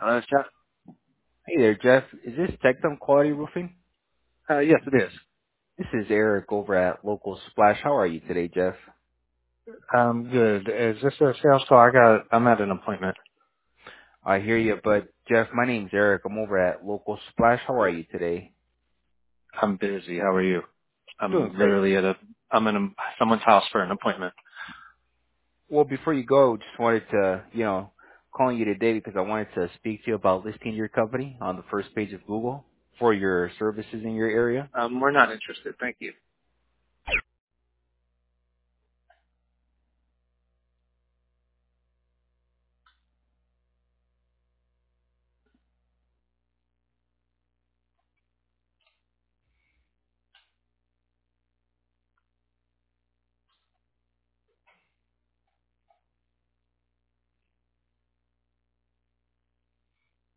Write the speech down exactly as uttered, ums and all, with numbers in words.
Hello, Jeff. Hey there, Jeff. Is this Tectum Quality Roofing? Uh, yes, it is. This is Eric over at Local Splash. How are you today, Jeff? Um, good. Is this a sales call? I got. I'm at an appointment. I hear you, but Jeff, my name's Eric. I'm over at Local Splash. How are you today? I'm busy. How are you? Doing I'm great. literally at a. I'm in a, someone's house for an appointment. Well, before you go, just wanted to, you know, calling you today because I wanted to speak to you about listing your company on the first page of Google for your services in your area. Um, we're not interested. Thank you.